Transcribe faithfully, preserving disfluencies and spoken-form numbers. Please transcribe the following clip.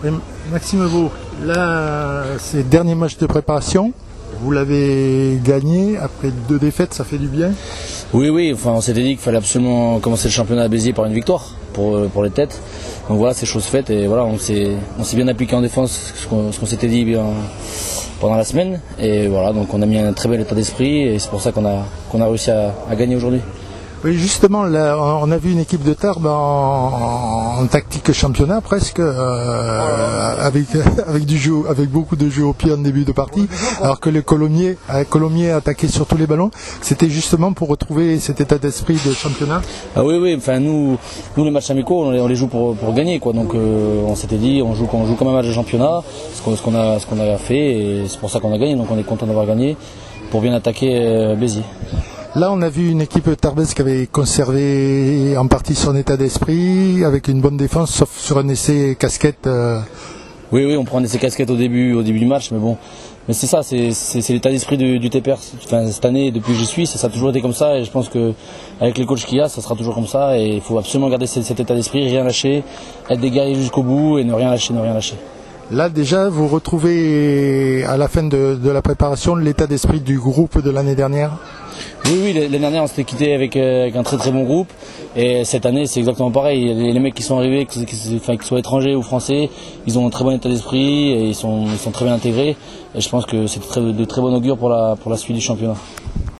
Oui, Maxime Vaux, là, c'est le dernier match de préparation. Vous l'avez gagné après deux défaites, ça fait du bien? Oui, oui, enfin, on s'était dit qu'il fallait absolument commencer le championnat à Béziers par une victoire pour, pour les têtes. Donc voilà, c'est chose faite et voilà, on s'est, on s'est bien appliqué en défense, ce qu'on, ce qu'on s'était dit bien pendant la semaine. Et voilà, donc on a mis un très bel état d'esprit et c'est pour ça qu'on a, qu'on a réussi à, à gagner aujourd'hui. Oui, justement, là, on a vu une équipe de Tarbes en, en tactique championnat presque, euh, avec, avec, du jeu, avec beaucoup de jeux au pied en début de partie, alors que le Colomiers, Colomiers attaquait sur tous les ballons. C'était justement pour retrouver cet état d'esprit de championnat. Ah oui, oui, enfin nous, nous les matchs amicaux, on les, on les joue pour, pour gagner, quoi. Donc euh, on s'était dit, on joue, on joue comme un match de championnat, ce qu'on, ce qu'on a, ce qu'on a fait, et c'est pour ça qu'on a gagné. Donc on est content d'avoir gagné pour bien attaquer euh, Béziers. Là, on a vu une équipe tarbaise qui avait conservé en partie son état d'esprit, avec une bonne défense, sauf sur un essai casquette. Euh... Oui, oui, on prend un essai casquette au début, au début du match, mais bon, mais c'est ça, c'est, c'est, c'est l'état d'esprit du, du T P R. Enfin, cette année, depuis que j'y suis, ça, ça a toujours été comme ça, et je pense que avec les coachs qu'il y a, ça sera toujours comme ça, et il faut absolument garder cet, cet état d'esprit, rien lâcher, être des guerriers jusqu'au bout, et ne rien lâcher, ne rien lâcher. Là déjà, vous retrouvez à la fin de, de la préparation l'état d'esprit du groupe de l'année dernière? Oui, oui, l'année dernière on s'était quitté avec, euh, avec un très très bon groupe et cette année c'est exactement pareil. Les, les mecs qui sont arrivés, qui, qui, enfin, qui soient étrangers ou français, ils ont un très bon état d'esprit et ils sont, ils sont très bien intégrés et je pense que c'est très, de très bon augure pour la, pour la suite du championnat.